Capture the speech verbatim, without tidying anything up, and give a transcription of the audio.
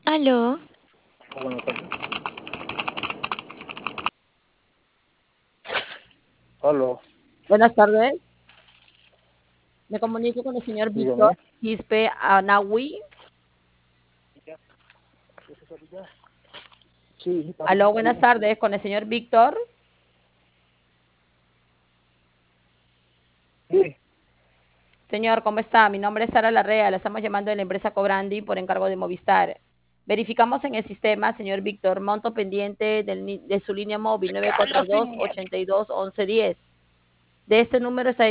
Aló, Buenas tardes. Aló, Buenas tardes. Me comunico con el señor Víctor dígame. Quispe Anahui. Sí, Aló, buenas tardes con el señor Víctor. sí, Señor, ¿cómo está? Mi nombre es Sara Larrea. Le estamos llamando de la empresa Cobrandi por encargo de Movistar. Verificamos en el sistema, señor Víctor, monto pendiente del ni- de su línea móvil nueve cuatro dos, ocho dos, once diez. De este número está